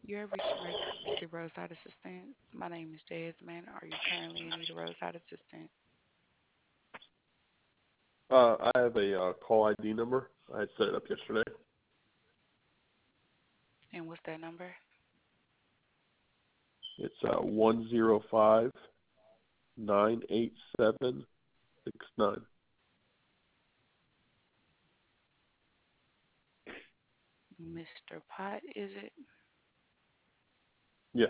You have reached Emergency Roadside Assistance. My name is Jasmine. Are you currently in need of roadside assistance? I have a call ID number. I had set it up yesterday. And what's that number? It's 105-987-69. Mr. Pot, is it? Yes.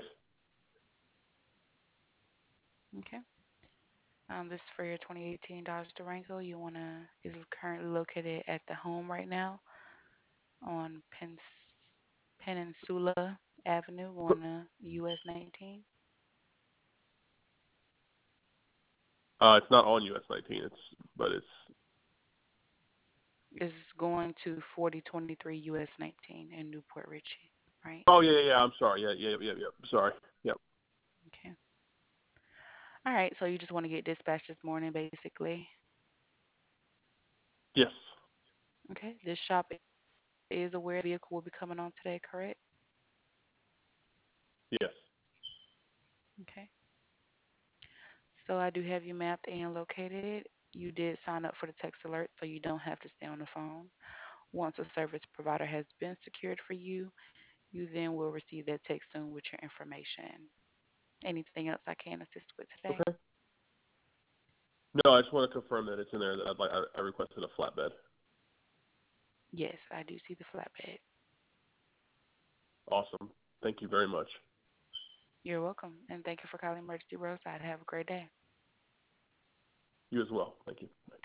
Okay. This is for your 2018 Dodge Durango. Is currently located at the home right now on Peninsula Avenue on US 19. It's not on US 19. It's. Is going to 4023 US 19 in Newport Richey, right? Oh yeah. I'm sorry. Yeah. Sorry. Yep. Okay. All right. So you just want to get dispatched this morning, basically. Yes. Okay. This shop is aware the vehicle will be coming on today, correct? Yes. Okay. So I do have you mapped and located. You did sign up for the text alert, so you don't have to stay on the phone. Once a service provider has been secured for you, you then will receive that text soon with your information. Anything else I can assist with today? Okay. No, I just want to confirm that it's in there. That I requested a flatbed. Yes, I do see the flatbed. Awesome. Thank you very much. You're welcome, and thank you for calling Emergency Roadside. Have a great day. You as well. Thank you.